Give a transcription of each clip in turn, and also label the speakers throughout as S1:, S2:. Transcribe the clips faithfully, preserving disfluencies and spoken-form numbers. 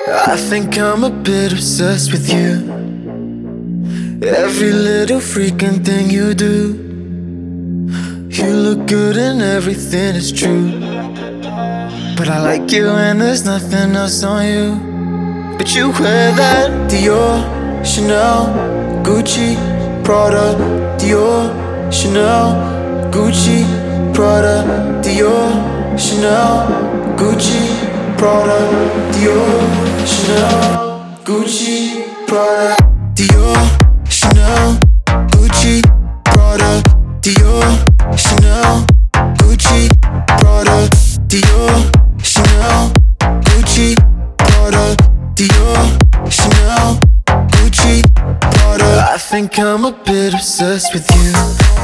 S1: I think I'm a bit obsessed with you. Every little freaking thing you do. You look good and everything is true, but I like you and there's nothing else on you. But you wear that Dior, Chanel, Gucci, Prada, Dior, Chanel, Gucci, Prada, Dior, Chanel, Gucci, Prada, Dior, Chanel, Gucci, Prada, Dior, Chanel, Gucci, Prada, Dior, Chanel, Gucci, Prada, Dior, Chanel, Gucci, Prada, Dior, Chanel, Gucci, Prada. I think I'm a bit obsessed with you.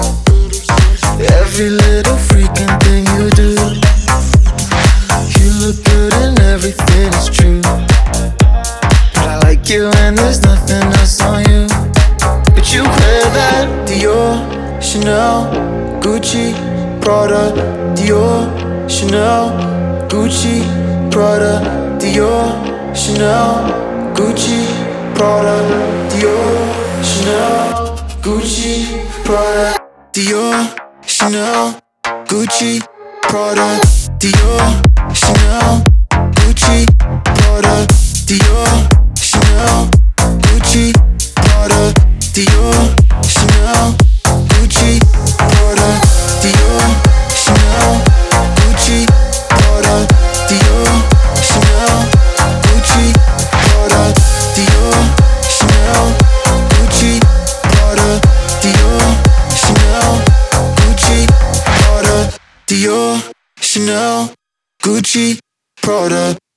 S1: Every little freaking thing you do. You look good and everything is true, but I like you and there's nothing else on you. But you wear that Dior, Chanel, Gucci, Prada, Dior, Chanel, Gucci, Prada, Dior, Chanel, Gucci, Prada, Dior, Chanel, Gucci, Prada, Dior, Chanel, Gucci, Prada, Dior, Chanel, Gucci, Prada, Dior, Chanel, Gucci, Prada, Dior, Chanel, Gucci, Prada, Dior, Chanel, Gucci, Prada, Dior, Chanel, Gucci, Prada, Dior, Chanel, Gucci, Prada, Dior, Chanel, Gucci, Prada, Dior, Chanel, Gucci, Prada.